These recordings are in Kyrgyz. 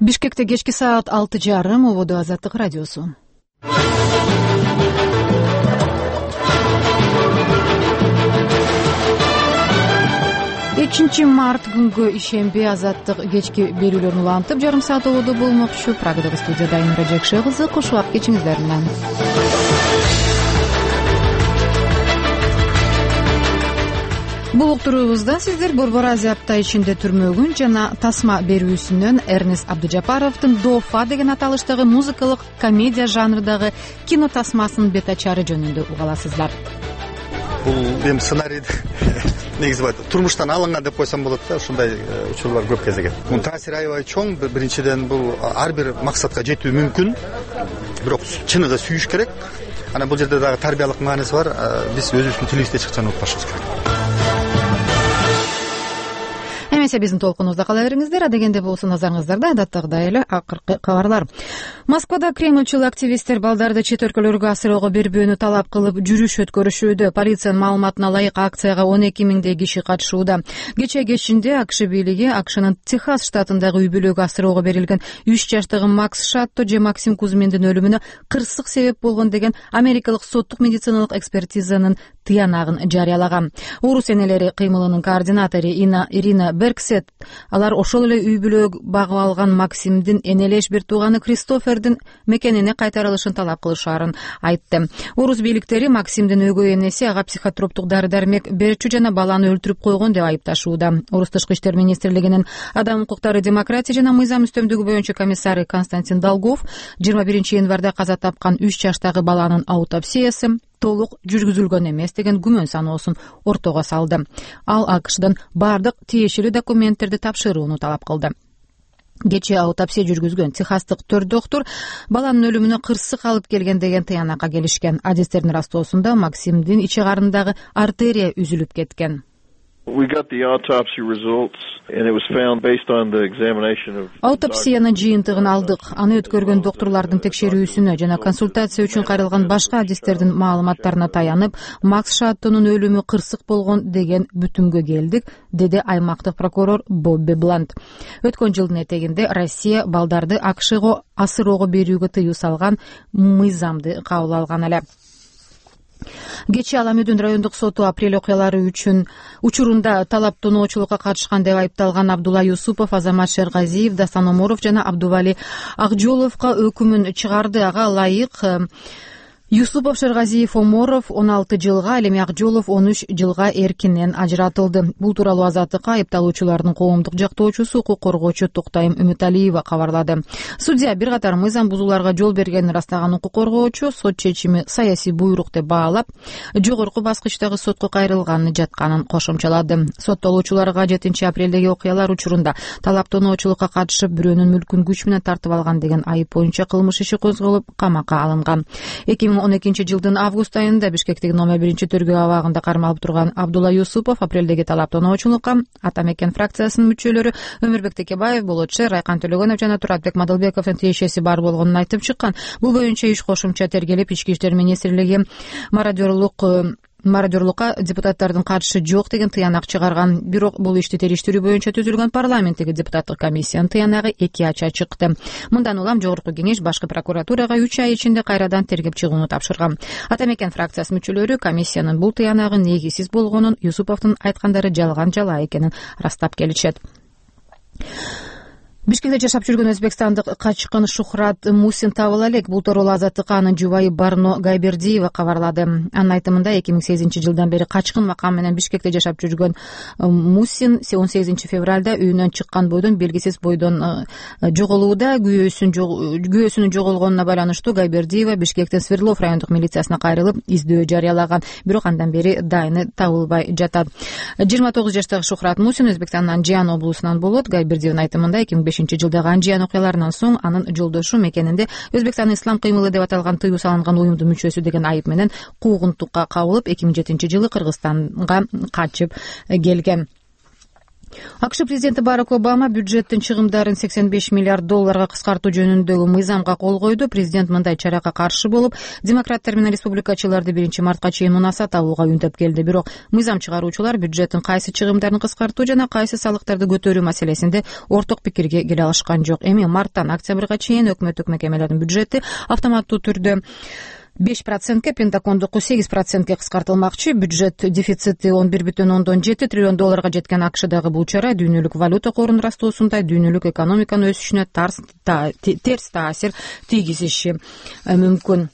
Бишкекте кечки саат 6:30 ободу Азаттык радиосу. 3 март күнгө ишемби Азаттык кечки берүүлөрүн улантып, жарым саат ободу болмокчу. Прагадагы студияда Айнура Жакшы кызы, кош убак кечиңиздер менен. Бул уктуруубузда сиздер Борбор Азия апта ичинде түрмөгүн жана тасма берүүсүнөн Эрнест Абдужапаровдун Дофа деген аталыштагы музыкалык комедия жанрындагы кино тасмасынын бет ачары жөнүндө уга аласыздар. Бул эми сценарийди негизи турмуштан алынган деп койсом болот да, ушундай учурлар көп кезеге. Мунун таасири аябай чоң. Биринчиден бул ар бир максатка жетүү мүмкүн, бирок чыныгы сүйүш керек. Анан бул жерде дагы тарбиялык мааниси бар. Биз өзүбүздүн тилибизде чыккан утпашыбыз керек. Эмесе биздин толкунубузда кала бериңиздер. Адегенде болсо назарыңыздарда адаттагыдай эле акыркы кабарлар. Москвада Кремльчил активисттер балдарды чет өлкөлөргө асыроого бербөөнү талап кылып жүрүш өткөрүшүүдө. Полициянын маалыматына ылайык акцияга 12 миңдей киши катышууда. Кечээ кечинде АКШ бийлиги АКШнын Техас штатындагы үй бүлөгө асыроого берилген 3 жаштагы Макс Шатто же Максим Кузьминдин өлүмүнө кырсык себеп болгон деген америкалык соттук медициналык экспертизанын тыянагын жарыялаган. Орус энелери кыймылынын координатору Ирина Берксет алар ошол эле үй бүлө багып алган Максимдин энелеш бир тууганы Кристофердин мекенине кайтарылышын талап кылышаарын айтты. Орус бийликтери Максимдин өгөй энеси ага психотроптук дары-дармек берчү жана баланы өлтүрүп койгон деп айыпташууда. Орус тышкы иштер министрлигинин адам укуктары, демократия жана мыйзам үстөмдүгү боюнча комиссары Константин Долгов 21 январда каза тапкан 3 жаштагы баланын аутопсиясы толук жүргүзүлгөн эмес деген күмөн саноосун ортого салды. Ал АКШдан бардык тиешелүү документтерди тапшырууну талап кылды. Кечээ аутопсия жүргүзгөн техастык 4 доктор баланын өлүмүнө кырсык алып келген деген тыянакка келишкен. Адистердин ырастоосунда Максимдин ичи карынындагы артерия үзүлүп кеткен. Аутопсиянын жыйынтыгын алдык. Аны өткөргөн доктурлардын текшерүүсүнө жана консультация үчүн кайрылган башка адистердин маалыматтарына таянып, Макс Шаттонун өлүмү кырсык болгон деген бүтүмгө келдик, деди аймактык прокурор Бобби Блант. Өткөн жылдын этегинде Россия балдарды АКШго асыроого берүүгө тыюу салган мыйзамды кабыл алган эле. Кечээ Аламүдүн райондук соту апрель окуялары үчүн учурунда талаптоочулукка катышкан деп айыпталган Абдулла Юсупов, Азамат Шергазиев, Дастан Оморов жана Абдували Акжоловго өкүмүн чыгарды. Ага ылайык Юсупов, Шергазиев, Оморов 16 жылга, ал эми Акжолов 13 жылга эркинен ажыратылды. Бул тууралуу Азаттыкка айыпталуучулардын коомдук жактоочусу, укук коргоочу Токтайым Үмүталиева кабарлады. Судья бир катар мыйзам бузууларга жол бергенин ырастаган укук коргоочу сот чечими саясий буйрук деп баалап, жогорку баскычтагы сотко кайрылганын жатканын кошумчалады. Соттолуучуларга 7 апрелдеги окуялар учурунда талаптоочулукка катышып бирөөнүн мүлкүн күч менен тартып алган деген айып боюнча кылмыш иши козголуп, камакка алынган. 2012 жылдын август айында Бишкектеги номер 1-төргөө абагында кармалып турган Абдулла Юсупов апрелдеги талаптоочулукка Ата Мекен фракциясынын мүчөлөрү Өмүрбек Текебаев, Болотчы, Райкан Төлөгөнов жана Туратбек Мадылбековдун тиешеси бар болгонун айтып чыккан. Бул боюнча иш кошумча тергелип, Ички иштер министрлиги мародерлукка депутаттардын катышы жок деген тыянак чыгарган. Бирок бул ишти териштирүү боюнча түзүлгөн парламенттеги депутаттык комиссиянын тыянагы 2 ача чыкты. Мындан улам Жогорку кеңеш башкы прокуратурага 3 ай ичинде кайрадан тергеп чыгууну тапшырган. Ата Мекен фракциясынын мүчөлөрү комиссиянын бул тыянагын негизсиз болгонун, Юсуповдун айткандары жалган жала экенин ырастап келишет. Бишкекте жашап жүргөн өзбекстандык качкын Шухрат Мусин табыла элек. Бул тууралуу Азаттыкка анын жубайы Барно Гайбердиева кабарлады. Анын айтымында 2008 жылдан бери качкын макам менен Бишкекте жашап жүргөн Мусин 18 февралда үйүнөн чыккан бойдон белгисиз бойдон жоголууда. Күйөөсүнүн жоголгонуна байланыштуу Гайбердиева Бишкектин Свердлов райондук милициясына кайрылып, издөө жарыялаган. Бирок андан бери дайыны табылбай жатат. 29 жаштагы Шухрат Мусин Өзбекстандын Анжиан облусунан болот. Гайбердиеванын айтымында 2005 жылдагы Анжиан окуяларынан соң анын жолдошу мекенинде Өзбекстандын ислам кыймылы деп аталган тыюу салынган уюмдун мүчөсү деген айып менен куугунтукка кабылып, 2007 жылы Кыргызстанга качып келген. АКШ президенти Барак Обама бюджеттин чыгымдарын $85 миллиард кыскартуу жөнүндөгү мыйзамга кол койду. Президент мындай чарага каршы болуп, демократтар менен республикачыларды 1-мартка чейин мунаса табууга үндөп келди. Бирок мыйзам чыгаруучулар бюджеттин кайсы чыгымдарын кыскартуу жана кайсы салыктарды көтөрүү маселесинде орток пикирге келе алышкан жок. Эми марттан октябрга чейин өкмөттүк мекемелердин бюджети автоматтуу түрдө 5%, Пентагондуку 8% кыскартылмакчы. Бюджет дефицити $11,7 триллион жеткен АКШдагы бул чара дүйнөлүк валюта корунун растоосундай дүйнөлүк экономиканын өсүшүнө терс таасир тийгизиши мүмкүн.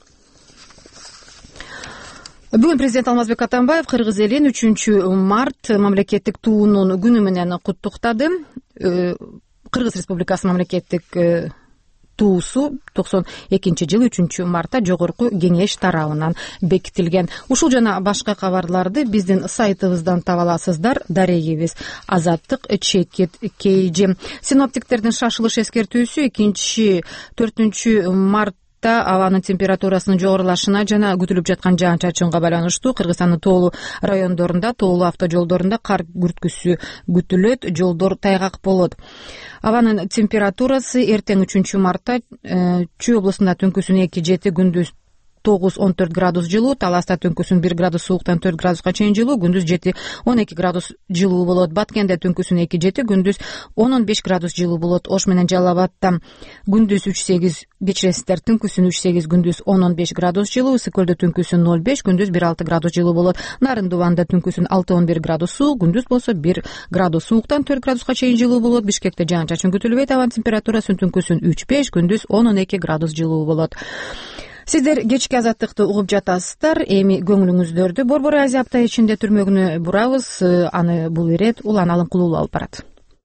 Бүгүн президент Алмазбек Атамбаев кыргыз элин 3-март мамлекеттик туунун күнү менен куттуктады. Кыргыз Республикасы мамлекеттик туусу 92-жылы 3-мартта жогорку кеңеш тарабынан бекитилген. Ушул жана башка кабарларды биздин сайтыбыздан таба аласыздар. Дарегибиз Азаттык /KG. Синоптиктердин шашылыш эскертүүсү 2-4 абанын температурасынын жогорулашына жана күтүлүп жаткан жаан-чачынга байланыштуу Кыргызстандын тоолуу райондорунда, тоолуу автожолдорунда кар күрткүсү күтүлөт, жолдор тайгак болот. Абанын температурасы эртең 3-мартта Чүй облусунда түнкүсүн 2-7, күндүз 9-14 градус жылуу, Таласта түнкүсүн 1 градус сууктан 4 градуска чейин жылуу, күндүз 7-12 градус жылуу болот. Баткенде түнкүсүн 2-7, күндүз 10-15 градус жылуу болот. Ош менен Жалал Абадта күндүз 3-8, кечиресиздер, түнкүсүн 3-8, күндүз 10-15 градус жылуу, Ысык Көлдө түнкүсүн 0-5, күндүз 1-6 градус жылуу болот. Нарын Дубанда түнкүсүн 6-11 градус суук, күндүз болсо 1 градус сууктан 4 градуска чейин жылуу болот. Бишкекте жаан-чачын күтүлбөйт, абанын температурасы түнкүсүн 3-5, күндүз 10-12 градус жылуу болот. Сиздер кечки азаттыкты угуп жатасыздар. Эми көңүлүңүздөрдү Борбор Азия апта ичинде түрмөгүнө бурабыз. Аны бул ирет Улан Алымкулуу алып барат.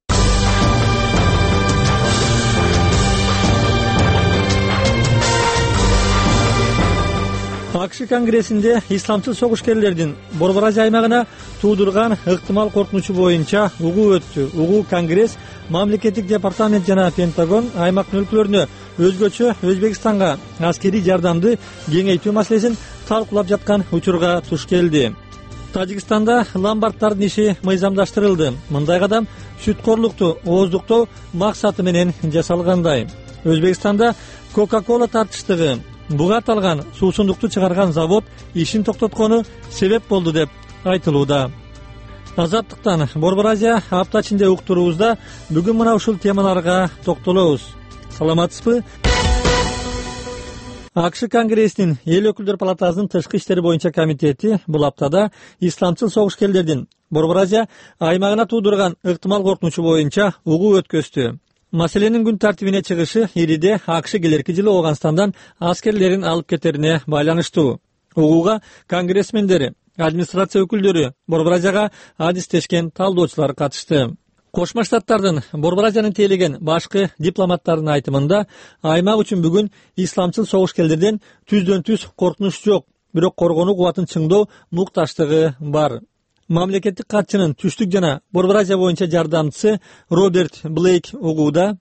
АКШ конгрессинде исламчыл согушкерлердин Борбор Азия аймагына туудурган ыктымал коркунучу боюнча угуу өттү. Угуу конгресс мамлекеттик департамент жана Пентагон аймактын өлкөлөрүнө өзгөчө Өзбекстанга аскерий жардамды кеңейтүү маселесин талкуулап жаткан учурга туш келди. Тажикстанда ломбарддардын иши мыйзамдаштырылды. Мындай кадам сүткорлукту ооздуктоо максаты менен жасалгандай. Өзбекстанда Coca-Cola тартыштыгы буга аталган суусундукту чыгарган завод ишин токтоткону себеп болду деп айтылууда. Азаттыктан Борбор Азия апта ичинде уктуруубузда бүгүн мына ушул темаларга токтолобуз. Саламатсызбы? АКШ конгрессинин эл өкүлдөр палатасынын тышкы иштери боюнча комитети бул аптада исламчыл согушкерлердин Борбор Азия аймагына туудурган ыктымал коркунучу боюнча угуу өткөздү. Маселенин күн тартибине чыгышы ириде АКШ келерки жылы Ооганстандан аскерлерин алып кетерине байланыштуу. Угууга конгрессмендери, администрация өкүлдөрү, Борбор Азияга адистешкен талдоочулар катышты. Кошмо Штаттардын Борбор Азиянын тейлеген башкы дипломаттардын айтымында аймак үчүн бүгүн исламчыл согушкерлерден түздөн-түз коркунуч жок, бирок коргонуу кубатын чыңдоо мукташтыгы бар. Мамлекеттик катчынын түштүк жана Борбор Азия боюнча жардамчысы Роберт Блейк угууда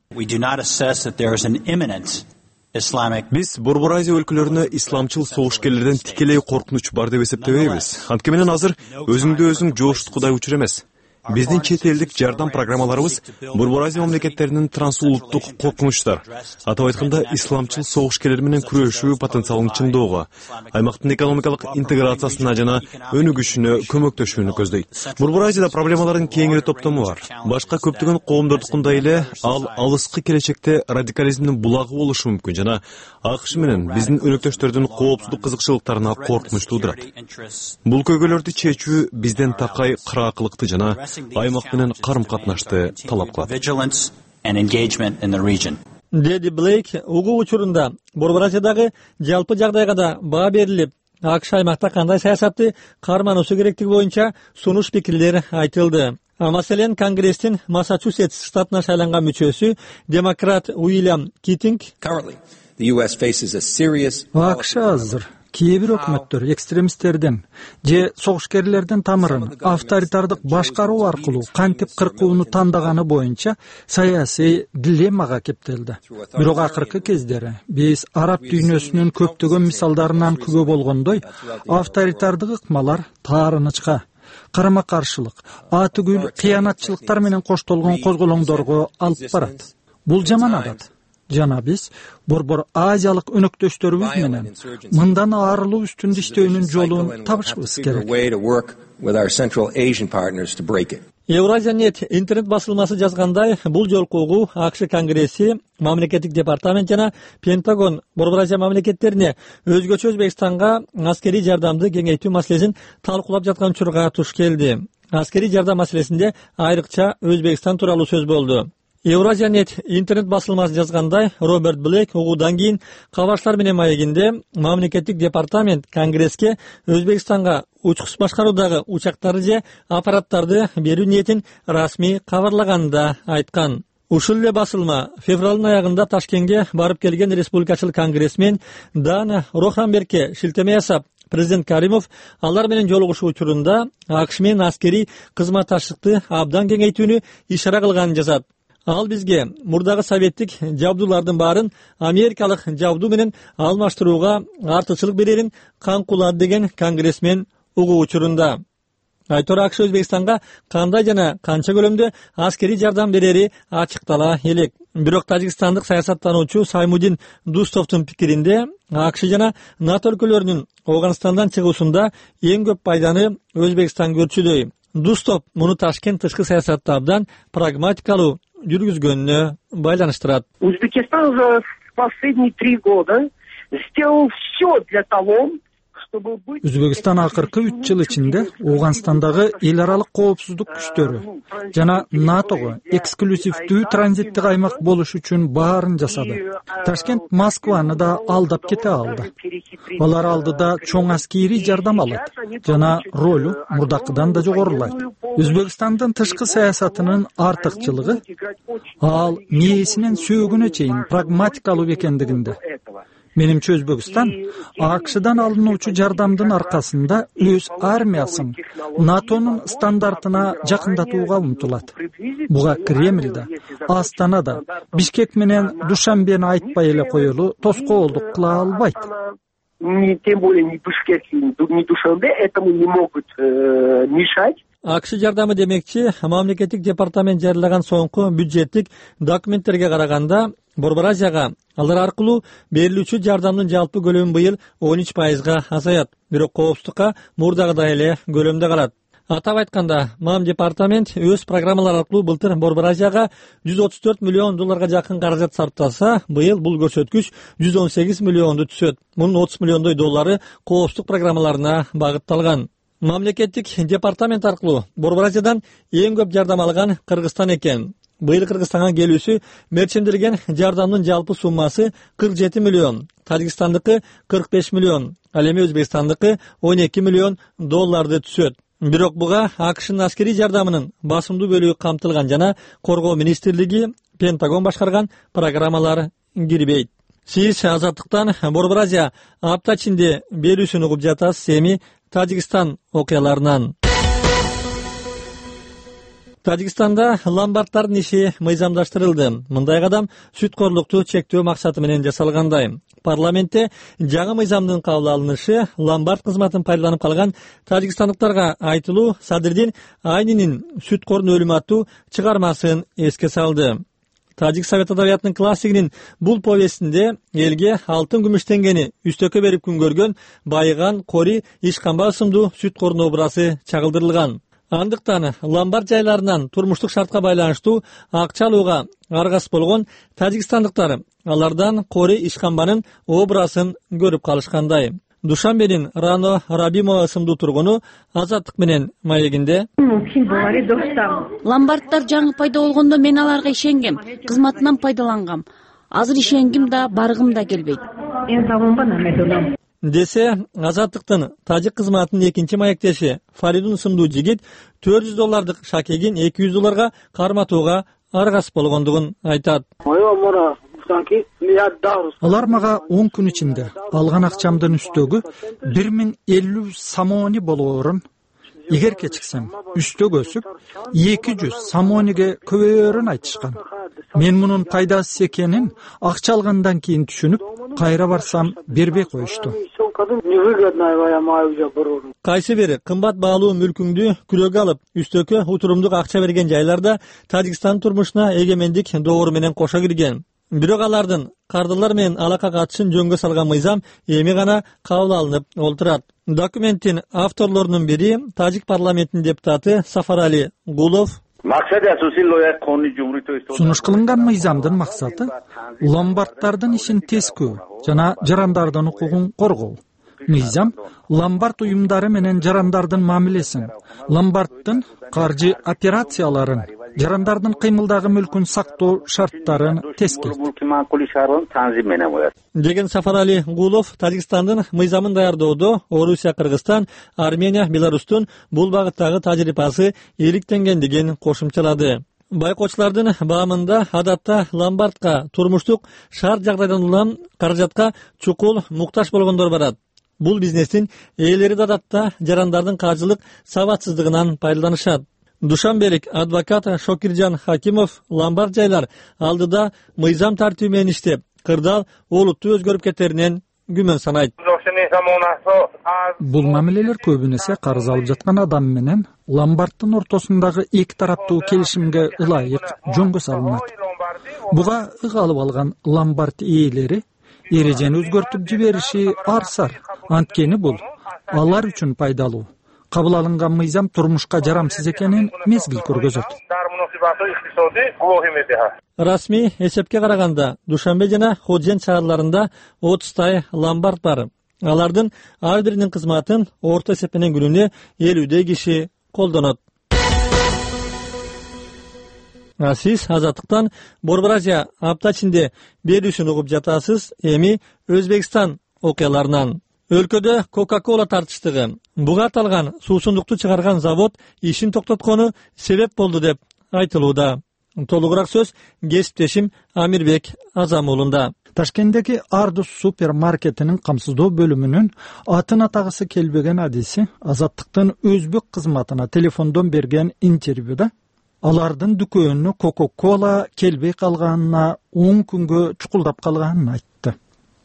биз Борбор Азия өлкөлөрүнө исламчыл согушкерлерден тикелей коркунуч бар деп эсептебейбиз. Анткени менен азыр өзүңдү өзүң жооштуткудай учур эмес. Биздин чет элдик жардам программаларыбыз Борбор Азия мамлекеттеринин трансулуттук коркунучтар, атап айтканда исламчыл согушкерлер менен күрөшүү потенциалын чыңдоого, аймактын экономикалык интеграциясына жана өнүгүшүнө көмөктөшүүнү көздөйт. Борбор Азияда проблемалардын кеңири топтому бар. Башка көптөгөн коомдордукундай эле ал алыскы келечекте радикализмдин булагы болушу мүмкүн жана АКШ менен биздин өнөктөштөрдүн коопсуздук кызыкчылыктарына коркунуч туудурат. Бул көйгөйлөрдү чечүү бизден такай кыраакылыкты жана аймак менен карым-катнашты талап кылат. Деди Блейк угуу учурунда Борбор Азиядагы жалпы жагдайга да баа берилип, АКШ аймакта кандай саясатты кармануусу керектиги боюнча сунуш пикирлер айтылды. Маселен Конгресстин Массачусетс штатына шайланган мүчөсү демократ Уильям Китинг АКШ азыр кээ бир өкмөттөр экстремисттерден же согушкерлердин тамырын авторитардык башкаруу аркылуу кантип кыркууну тандаганы боюнча саясий дилеммага кептелди. Бирок акыркы кездери биз араб дүйнөсүнүн көптөгөн мисалдарынан күбө болгондой, авторитардык ыкмалар таарынычка, карама каршылык, атүгүл кыянатчылыктар менен коштолгон козголоңдорго алып барат. Бул жаман адат. Жана биз Борбор Азиялык өнөктөштөрүбүз менен мындан арылуу үстүндө иштөөнүн жолун табышыбыз керек. Евразия.нет интернет басылмасы жазгандай, бул жолку угуу АКШ Конгресси, мамлекеттик департамент жана Пентагон Борбор Азия мамлекеттерине өзгөчө Өзбекстанга аскерий жардамды кеңейтүү маселесин талкуулап жаткан учурга туш келди. Аскерий жардам маселесинде айрыкча Өзбекстан тууралуу сөз болду. Евразия.нет интернет басылмасы жазгандай, Роберт Блейк угуудан кийин кабарчылар менен маегинде мамлекеттик департамент Конгресске Өзбекстанга учкуч башкаруудагы учактарды же аппараттарды берүү ниетин расмий кабарлаганын да айткан. Ушул эле басылма февралдын аягында Ташкентке барып келген республикачыл конгрессмен Дана Роханбергке шилтеме жасап, президент Каримов алар менен жолугушуу учурунда АКШ менен аскерий кызматташтыкты абдан кеңейтүүнү ишара кылганын жазат. Ал бизге мурдагы советтик жабдуулардын баарын америкалык жабдуу менен алмаштырууга артыкчылык берерин каңкулады деген конгрессмен угуу учурунда. Айтор АКШ Өзбекстанга кандай жана канча көлөмдө аскерий жардам берери ачыктала элек. Бирок тажикстандык саясаттануучу Саймудин Дустовдун пикиринде АКШ жана НАТО өлкөлөрүнүн Афганистандан чыгуусунда эң көп пайданы Өзбекстан көрчүдөй. Дустов муну Ташкент тышкы саясатта абдан прагматикалуу жүргүзгөнүнө байланыштырат. Узбекистан за последние 3 года сделал все для того, чтобы быть... Өзбекстан акыркы 3 жыл ичинде Афганистандагы эл аралык коопсуздук күчтөрү жана НАТОго эксклюзивдүү транзиттик аймак болуш үчүн баарын жасады. Ташкент Москваны да алдап кете алды. Алар алдыда чоң аскерий жардам алат жана ролу мурдакыдан да жогорулайт. Өзбекстандын тышкы саясатынын артыкчылыгы ал мээсинен сөөгүнө чейин прагматикалуу экендигинде. Менимче Өзбекстан АКШдан алынуучу жардамдын аркасында өз армиясын НАТОнун стандартына жакындатууга умтулат. Буга Кремль да, Астана да, Бишкек менен Душанбени айтпай эле коелу тоскоолдук кыла албайт. Тем более ни Бишкек, ни Душанбе этому не могут мешать. АКШ жардамы демекчи, мамлекеттик департамент жарыялаган соңку бюджеттик документтерге караганда Борбор Азияга алар аркылуу берилүүчү жардамдын жалпы көлөмү быйыл 13%га азаят, бирок коопсуздукка мурдагыдай эле көлөмдө калат. Атап айтканда, мам департамент өз программалар аркылуу былтыр Борбор Азияга $134 миллион жакын каражат сарптаса, быйыл бул көрсөткүч $118 миллионду түшөт. Мунун $30 миллиондой коопсуздук программаларына багытталган. Мамлекеттик департамент аркылуу Борбор Азиядан эң көп жардам алган Кыргызстан экен. Быйыл Кыргызстанга келүүсү мерчендирген жардамдын жалпы суммасы $47 миллион, Тажикстандыкы $45 миллион, ал эми Өзбекстандыкы $12 миллион түшөт. Бирок буга АКШнын аскерий жардамынын басымдуу бөлүгү камтылган жана Коргоо министрлиги, Пентагон башкарган программалар кирбейт. Сиз Азаттыктан Борбор Азия апта ичинде берүүсүн угуп жатасыз. Эми Тажикстан окуяларынан. Тажикстанда ломбарддардын иши мыйзамдаштырылды. Мындай кадам сүткөрлүктү чектөө максаты менен жасалгандай. Парламентте жаңы мыйзамдын кабыл алынышы ломбард кызматын пайдаланып калган тажикстандыктарга айтылуу Садырдин Айнинин сүткордун өлүмү аттуу чыгармасын эске салды. Тажик совет адабиятынын классигинин бул повестинде элге алтын күмүш теңгени үстөккө берип күн көргөн Байыган Кори Ишканба ысымдуу сүткордун образы чагылдырылган. Андыктан ломбард жайларынан турмуштук шартка байланыштуу акча алууга аргасыз болгон тажикстандыктар алардан Кори Ишканбанын образын көрүп калышкандай. Душанбенин Рано Рабимова ысымдуу тургуну Азаттык менен маегинде. Ломбарддар жаңы пайда болгондо мен аларга ишенгем, кызматынан пайдалангам. Азыр ишенгим да, баргым да келбейт. Десе, Азаттыктын тажик кызматынын экинчи маектеши Фаридун ысымдуу жигит $400 шакегин $200 карматууга аргасыз болгондугун айтат. Алар мага 10 күн ичинде алган акчамдын үстөгү 1050 самони болоорун, эгер кечиксем үстөк өсүп 200 самониге көбөйөрүн айтышкан. Мен мунун пайдасыз экенин акча алгандан кийин түшүнүп, кайра барсам бербей коюшту. выходу невыгодно моя бұрын. Кайсы бир кымбат баалуу мүлкүңдү күлөөгө алып, үстөккө утурумдук акча берген жайларда Тажикстан турмушуна эгемендик доору менен кошо кирген. Бирок алардын кардылар менен алака катышын жөнгө салган мыйзам эми гана кабыл алынып олтурат. Документтин авторлорунун бири Тажик парламентинин депутаты Сафарали Гулов. Сунуш кылынган мыйзамдын максаты ломбарддардын ишин тескөө жана жарандардын укугун коргоо. Мыйзам ломбард уюмдары менен жарандардын мамилесин, ломбарддын каржы операцияларын, жарандардын кыймылдагы мүлкүн сактоо шарттарын тескейт деген Сафарали Гулов Тажикстандын мыйзамын даярдоодо Орусия, Кыргызстан, Армения, Беларустун бул багыттагы тажрыйбасы ийгиликтенгендигин кошумчалады. Байкоочулардын баамында адатта ломбардка турмуштук шарт жагдайдан улам каражатка чукул муктаж болгондор барат. Бул бизнестин ээлери да адатта жарандардын каржылык сабатсыздыгынан пайдаланышат. Душанбелик адвокат Шокиржан Хакимов ломбард жайлар алдыда мыйзам тартиби менен иштеп, кырдаал олуттуу өзгөрүп кетеринен күмөн санайт. Бул мамилелер көбүнесе карыз алып жаткан адам менен ломбарддын ортосундагы эки тараптуу келишимге ылайык жөнгө салынат. Буга ык алып алган ломбард ээлери эрежени өзгөртүп жибериши арсар. Анткени бул алар үчүн пайдалуу. Кабыл алынган мыйзам турмушка жарамсыз экенин мезгил көргөзөт. Расмий эсепке караганда Душанбе жана Ходжент шаарларында 30 ломбард бар. Алардын ар биринин кызматын орто эсепенен күнүнө 50 киши колдонот. Сиз Азаттыктан Борбор Азия апта ичинде берүүсүн угуп жатасыз. Эми Өзбекстан окуяларынан. Өлкөдө Coca-Cola тартыштыгы. Буга аталган суусундукту чыгарган завод ишин токтоткону себеп болду деп айтылууда. Толугураак сөз кесиптешим Амирбек Азамуулунда. Ташкенттеги Ардус супермаркетинин камсыздоо бөлүмүнүн атын атагысы келбеген адиси Азаттыктын өзбек кызматына телефондон берген интервьюда алардын дүкөнүнө Coca-Cola келбей калганына 10 күнгө чукулдап калганын айтты.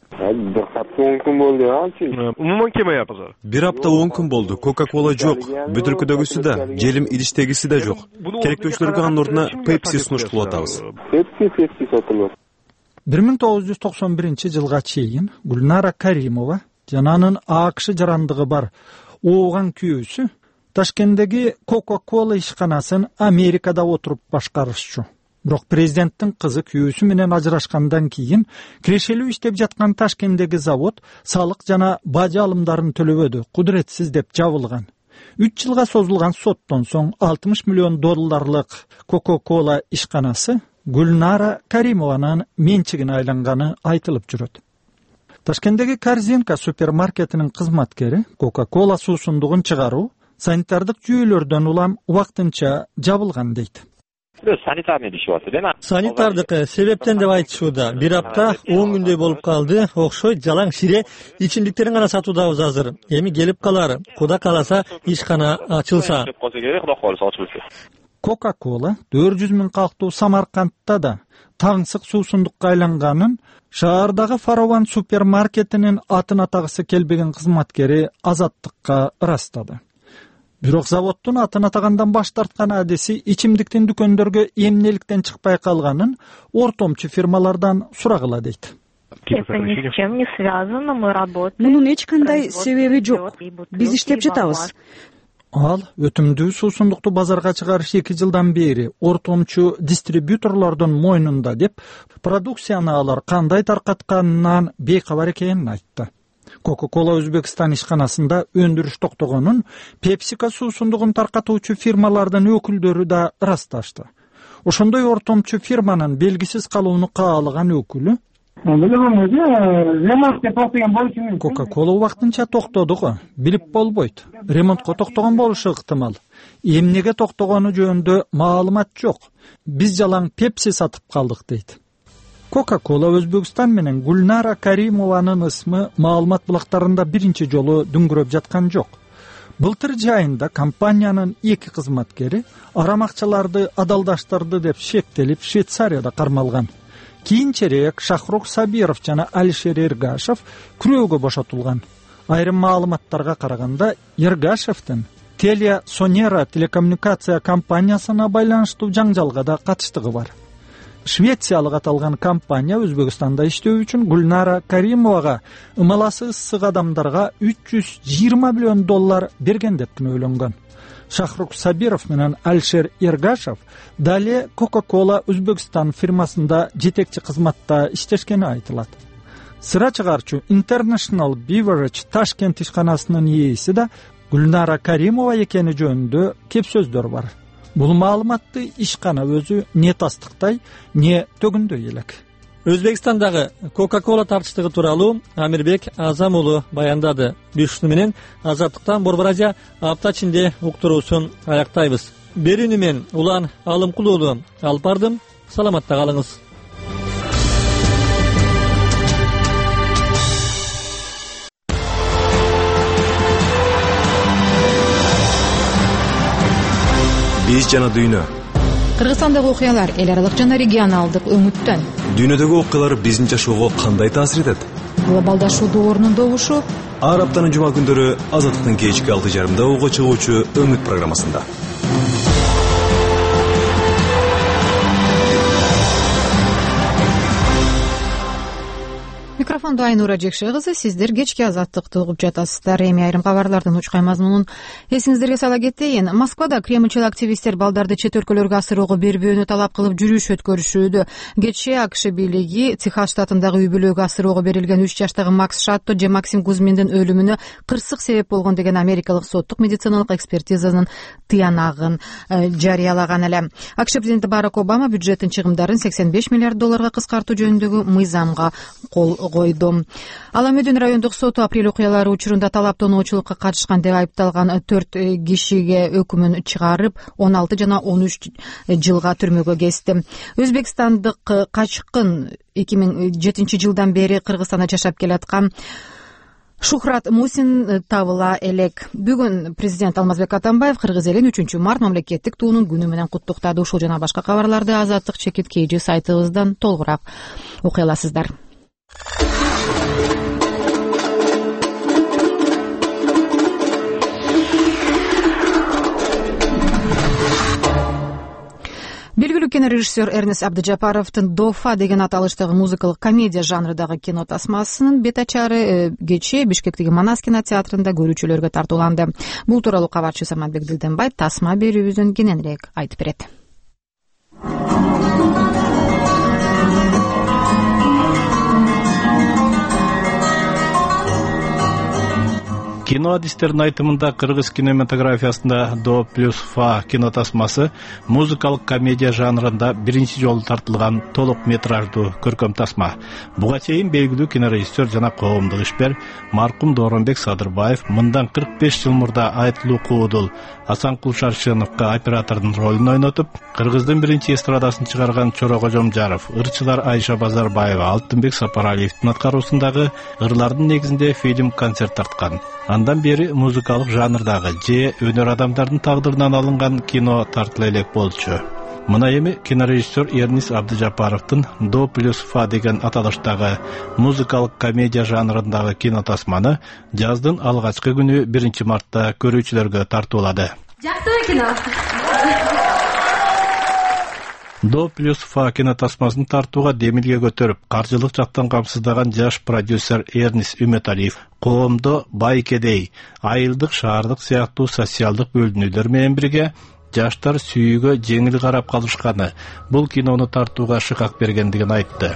Бир апта 10 күн болду. Coca-Cola жок. Бүтүркүдөгүсү да, желим идиштегиси да жок. Керектөөчүлөргө анын ордуна Pepsi сунуш кылып атабыз. 1991-жылга чейин Гүлнара Каримова жана анын АКШ жарандыгы бар ооган күйөөсү Ташкенттеги Coca-Cola ишканасын Америкада отуруп башкарышчу. Бирок президенттин кызы күйөөсү менен ажырашкандан кийин кирешелүү иштеп жаткан Ташкенттеги завод салык жана бажы алымдарын төлөбөдү, кудуретсиз деп жабылган. 3 жылга созулган соттон соң $60 миллион Coca-Cola ишканасы Гүлнара Каримованын менчигине айланганы айтылып жүрөт. Ташкенттеги Корзинка супермаркетинин кызматкери Coca-Cola суусундугун чыгаруу санитардык жүйөлөрдөн улам убактынча жабылган дейт. Санитардык себептен деп айтышууда. Бир апта 10 күндөй болуп калды. Окшой жалаң шире ичимдиктерин гана сатуудабыз азыр. Эми келип калар. Куда каласа ишкана ачылса. Coca-Cola 400 000 калктуу Самаркандта да таңсык суусундукка айланганын шаардагы Фарован супермаркетинин атын атагысы келбеген кызматкери Азаттыкка ырастады. Бирок заводдун атын атагандан баш тарткан адиси ичимдиктин дүкөндөргө эмнеликтен чыкпай калганын ортомчу фирмалардан сурагыла дейт. Мунун эч кандай себеби жок. Биз иштеп жатабыз. Ал өтүмдүү суусундукту базарга чыгарыш 2 жылдан бери ортомчу дистрибьюторлордун мойнунда деп продукцияны алар кандай таркатканынан бейкабар экенин айтты. Coca-Cola Өзбекстан ишканасында өндүрүш токтогонун PepsiCo суусундугун таркатуучу фирмалардын өкүлдөрү да ырасташты. Ошондой ортомчу фирманын белгисиз калууну каалаган өкүлү Coca-Cola убактынча токтоду го, билип болбойт. Ремонтко токтогон болушу ыктымал. Эмнеге токтогону жөнүндө маалымат жок. Биз жалаң Pepsi сатып калдык дейт. Coca-Cola Өзбекстан менен Гүлнара Каримованын ысмы маалымат булактарында биринчи жолу дүңгүрөп жаткан жок. Былтыр жайында компаниянын 2 кызматкери арамакчыларды адалдаштырды деп шектелип Швейцарияда кармалган. Кийинчерээк Шахрух Сабиров жана Алишер Эргашев күрөөгө бошотулган. Айрым маалыматтарга караганда, Ергашевдин Telia Sonera телекоммуникация компаниясына байланыштуу жаңжалга да катыштыгы бар. Швециялык аталган компания Өзбекстанда иштөө үчүн Гүлнара Каримовага ымаласы ысык адамдарга $320 миллион берген деп күнөөлөнгөн. Шахрук Сабиров менен Алишер Ергашев дале Coca-Cola Өзбекстан фирмасында жетекчи кызматта иштешкени айтылат. Сыра чыгарчу International Beverage Ташкент ишканасынын ээси да Гүлнара Каримова экени жөнүндө кеп сөздөр бар. Бул маалыматты ишкана өзү не тастыктай, не төгүндөй элек. Өзбекстандагы Coca-Cola тартыштыгы тууралуу Амирбек Азам уулу баяндады. Биз ушуну менен Азаттыктан Борбор Азия апта ичинде уктуруусун аяктайбыз. Берүүнү мен Улан Алымкул уулу алып бардым. Саламатта калыңыз. Биз жана дүйнө. Кыргызстандагы окуялар эл аралык жана регионалдык өңүттөн. Дүйнөдөгү окуялар биздин жашоого кандай таасир этет? Глобалдашуу доорунун добушу Ар аптанын жума күндөрү Азаттыктын кечки 6:30 угу чыгуучу Өңүт программасында. Микрофондо Айнура Жекше кызы, сиздер кечки Азаттыкты угуп жатасыздар. Эми айрым кабарлардын учкай мазмунун эсиңиздерге сала кетейин. Москвада Кремльчил активисттер балдарды чет өлкөлөргө асыроого бербөөнү талап кылып жүрүш өткөрүшүүдө. Кечээ АКШ бийлиги Техас штатындагы үй бүлөгө асыроого берилген 3 жаштагы Макс Шатто же Максим Гузминдин өлүмүнө кырсык себеп болгон деген америкалык соттук медициналык экспертизанын тыянагын жарыялаган эле. АКШ президенти Барак Обама бюджеттин чыгымдарын $85 миллиард кыскартуу жөнүндөгү мыйзамга кол койду. Аламедин райондук соту апрель окуялары учурунда талаптоонуучулукка катышкан деп айыпталган 4 кишиге өкүмүн чыгарып, 16 жана 13 жылга түрмөгө кести. Өзбекстандык качкын 2007 жылдан бери Кыргызстанда жашап келаткан Шухрат Мусин табыла элек. Бүгүн президент Алмазбек Атамбаев кыргыз элин 3 март мамлекеттик туунун күнү менен куттуктады. Ушул жана башка кабарларды Азаттык чекит KG сайтыбыздан толугураак окуй аласыздар. Белгилүү кинорежиссер Эрнест Абдыжапаровдун Дофа деген аталыштагы музыкалык комедия жанрындагы кино тасмасынын бет ачары кечээ Бишкектеги Манас кинотеатрында көрүүчүлөргө тартууланды. Бул тууралуу кабарчы Саматбек Дилденбай тасма берүүбүздөн кененирээк айтып берет. Кино адистердин айтымында кыргыз кинематографиясында До плюс Фа кинотасмасы музыкалык комедия жанрында биринчи жолу тартылган толук метраждуу көркөм тасма. Буга чейин белгилүү кинорежиссер жана коомдук ишмер маркум Дооронбек Садырбаев мындан 45 жыл мурда Айтылуу Куудул Асанкул Шаршеновго оператордун ролун ойнотуп, кыргыздын биринчи эстрадасын чыгарган Чорого Жомжаров, ырчылар Айша Базарбаева, Алтынбек Сапаралиевдин аткаруусундагы ырлардын негизинде фильм концерт тарткан. Андан бери музыкалык жанрдагы же өнөр адамдардын тагдырынан алынган кино тартыла элек болчу. Мына эми кинорежиссер Эрнест Абдыжапаровдун До плюс Фа деген аталыштагы музыкалык комедия жанрындагы кино тасманы жаздын алгачкы күнү 1 мартта көрүүчүлөргө тартуулады. Жактуу кино. До плюс Фа кинотасмасын тартууга демилге көтөрүп, каржылык жактан камсыздаган жаш продюсер Эрнест Үмөталиев коомдо бай кедей, айылдык, шаардык сыяктуу социалдык бөлүнүүлөр менен бирге жаштар сүйүүгө жеңил карап калышканы бул кинону тартууга шыкак бергендигин айтты.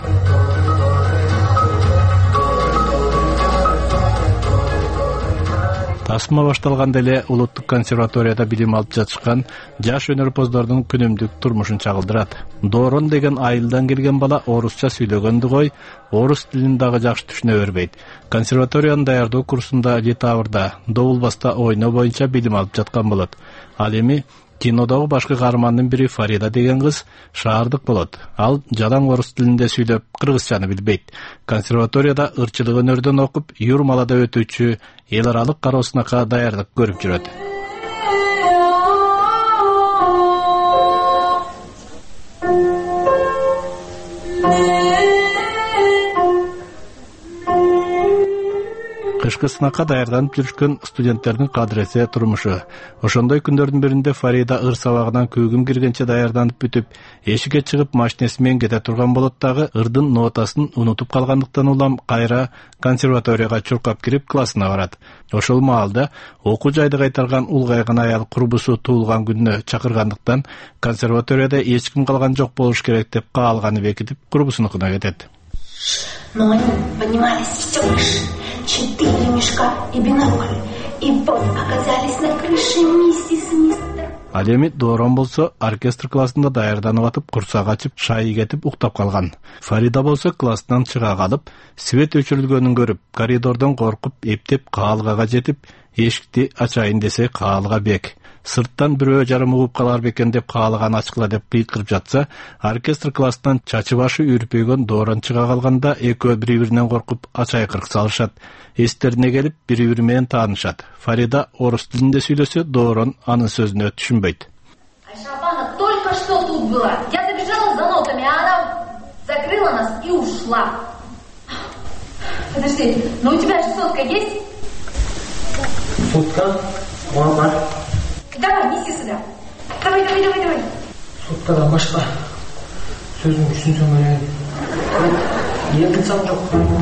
Тасма башталганда эле улуттук консерваторияда билим алып жатышкан жаш өнөрпоздордун күнүмдүк турмушун чагылдырат. Доорон деген айылдан келген бала орусча сүйлөгөндү кой, орус тилин дагы жакшы түшүнө бербейт. Консерваториянын даярдоо курсунда Литаврда Добулбаста ойноо боюнча билим алып жаткан болот. Ал эми кинодогу башкы каармандын бири Фарида деген кыз шаардык болот. Ал жадан орус тилинде сүйлөп, кыргызчаны билбейт. Консерваторияда ырчылык өнөрдөн окуп, Юрмалада өтүүчү эл аралык кароосунакка даярдык көрүп жүрөт. кышкы сынакка даярданып жүрүшкөн студенттердин кадыресе турмушу. Ошондой күндөрдүн биринде Фарида ыр сабагынан көгүм киргенче даярданып бүтүп, эшикке чыгып машинеси менен кете турган болот дагы ырдын нотасын унутуп калгандыктан улам кайра консерваторияга чуркап кирип классына барат. Ошол маалда окуу жайды кайтарган улгайган аял курбусу туулган күнүнө чакыргандыктан консерваторияда эч ким калган жок болуш керек деп каалганы бекитип курбусунукуна кетет. Но они поднимались все выше. 4 мешка и бинокль. И вот оказались на крыше миссис Мистер. Ал эми Доорон болсо оркестр классында даярданып атып, курсак ачып, шай кетип уктап калган. Фарида болсо класстан чыга калып, свет өчүрүлгөнүн көрүп, коридордон коркуп, эптеп каалгага жетип, эшикти ачайын десе каалга бек. Сырттан бирөө жарым угуп калар бекен деп каалаган ачкыла деп кыйкырып жатса, оркестр класстан чачы башы үрпөйгөн Доорон чыга калганда экөө бири-биринен коркуп ачайкырык салышат. Эстерине келип бири-бири менен таанышат. Фарида орус тилинде сүйлөсө, Доорон анын сөзүнө түшүнбөйт. Айшапана только что тут была. Я забежала за нотами, а она закрыла нас и ушла. Подожди, но у тебя же сотка есть? Сотка? Мама. Давай, неси сюда. Давай. Соткадан башка сөзүн түшүнсөм эле кылсам жок.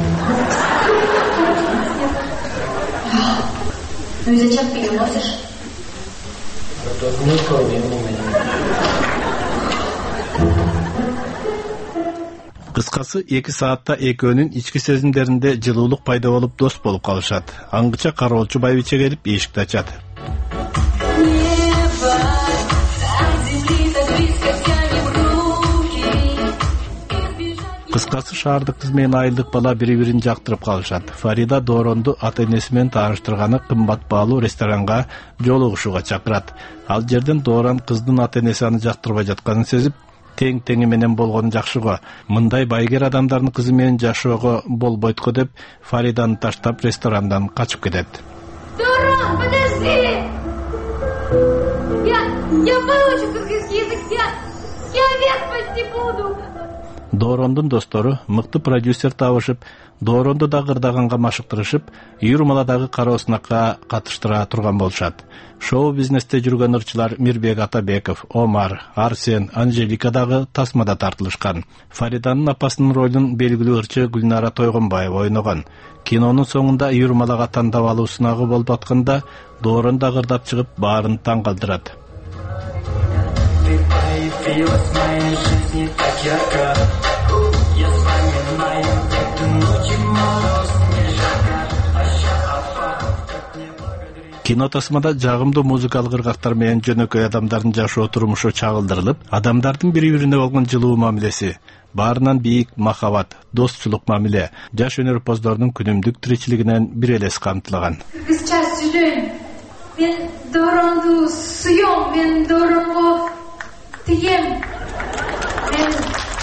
Ну и зачем ты ее носишь? Кыскасы 2 саатта экөөнүн ички сезимдеринде жылуулук пайда болуп дос болуп калышат. Аңгыча кароолчу байбиче келип эшикти ачат. Кыскасы шаардык кыз менен айылдык бала бири-бирин жактырып калышат. Фарида Дооронду ата-энеси менен тааныштырганы кымбат баалуу ресторанга жолугушууга чакырат. Ал жерден Доорон кыздын ата-энеси аны жактырбай жатканын сезип, тең-теңи менен болгону жакшы го. Мындай байгер адамдардын кызы менен жашоого болбойт го деп Фариданы таштап ресторандан качып кетет. Доорон, подожди! Я выучу кыргызский язык, я век почти буду. Доорондун достору мыкты продюсер табышып, Дооронду да кырдаганга машыктырышып, Юрмаладагы кароосунакка катыштыра турган болушат. Шоу-бизнесте жүргөн ырчылар Мирбек Атабеков, Омар, Арсен, Анжелика дагы тасмада тартылышкан. Фариданын апасынын ролун белгилүү ырчы Гүлнара Тойгонбаева ойногон. Кинонун соңунда Юрмалага тандап алуу сынагы болуп атканда Доорон да кырдап чыгып, баарын таң калтырат. Кино тасмада жагымдуу музыкалык ыргактар менен жөнөкөй адамдардын жашоо турмушу чагылдырылып, адамдардын бири-бирине болгон жылуу мамилеси, баарынан бийик махабат, достчулук мамиле, жаш өнөрпоздордун күнүмдүк тиричилигинен бир элес камтылган. Кызча сүйлөйм. Мен Дооронду суйом, мен Дооронго тием. Мен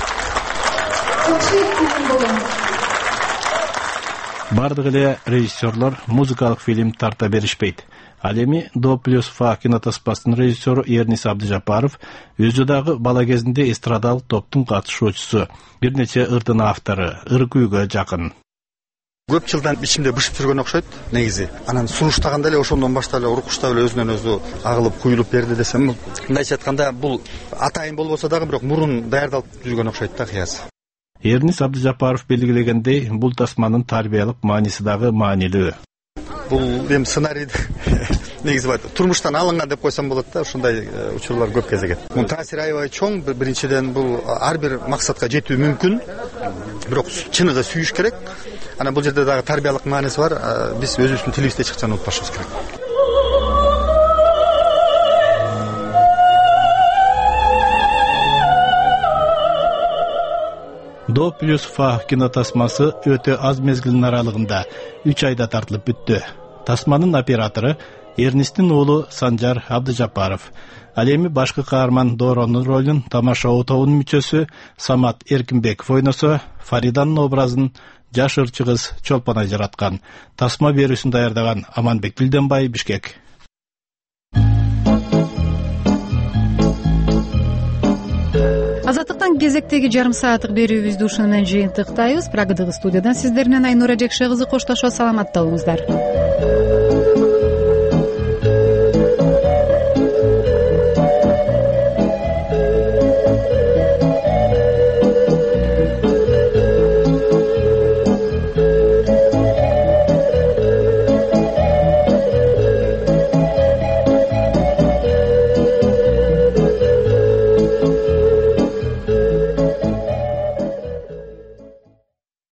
Бардык эле режиссерлор музыкалык фильм тарта беришпейт. Ал эми Do+Fa кинотаспасынын режиссеру Эрнис Абдыжапаров өзү дагы бала кезинде эстрадалык топтун катышуучусу, бир нече ырдын автору, ыр күйгө жакын. Көп жылдан ичимде бышып жүргөн окшойт негизи. Анан суруштаганда эле ошондон баштап эле уркуштап эле өзүнөн өзү агылып куюлуп берди десем, мындайча айтканда бул атайын болбосо дагы бирок мурун даярдалып жүргөн окшойт да кыясы. Эрнис Абдыжапаров белгилегендей, бул тасманын тарбиялык мааниси дагы маанилүү. Бул эми сценарийди негизи бар. Турмуштан алынган деп койсом болот да, ушундай учурлар көп кезегет. Мунун таасири аябай чоң. Биринчиден бул ар бир максатка жетүү мүмкүн, бирок чыныгы сүйүш керек. Анан бул жерде дагы тарбиялык мааниси бар. Биз өзүбүздүн тилибизде эч качан унутпашыбыз керек. Do+Fa кинотасмасы өтө аз мезгилдин аралыгында 3 айда тартылып бүттү. Тасманын оператору Эрнистин уулу Санжар Абдыжапаров. Ал эми башкы каарман Дооронун ролун тамашоо тобунун мүчөсү Самат Эркинбеков ойносо, Фариданын образын жаш ырчы кыз Чолпон ажыраткан. Тасма берүүсүн даярдаган Аманбек Билденбай, Бишкек. азаттыктан кезектеги жарым сааттык берүүбүздү ушуну менен жыйынтыктайбыз. Прагадагы студиядан сиздер менен Айнура Жекше кызы коштошот. Саламатта болуңуздар.